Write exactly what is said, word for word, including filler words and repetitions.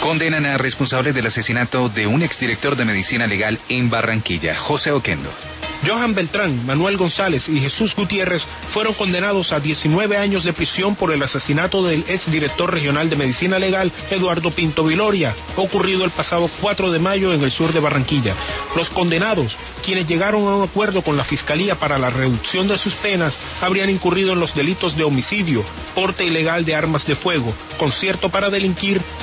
Condenan a responsable del asesinato de un exdirector de medicina legal en Barranquilla, José Oquendo. Johan Beltrán, Manuel González y Jesús Gutiérrez fueron condenados a diecinueve años de prisión por el asesinato del exdirector regional de medicina legal, Eduardo Pinto Viloria, ocurrido el pasado cuatro de mayo en el sur de Barranquilla. Los condenados, quienes llegaron a un acuerdo con la Fiscalía para la reducción de sus penas, habrían incurrido en los delitos de homicidio, porte ilegal de armas de fuego, concierto para delinquir